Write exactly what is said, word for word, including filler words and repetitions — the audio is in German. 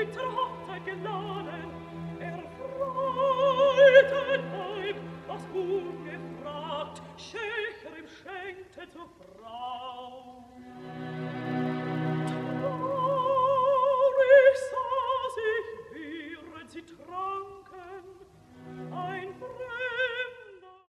zur Hochzeit geladen. Er freute Volk, was gut gefragt, Schächer ihm schenkte zur Frau.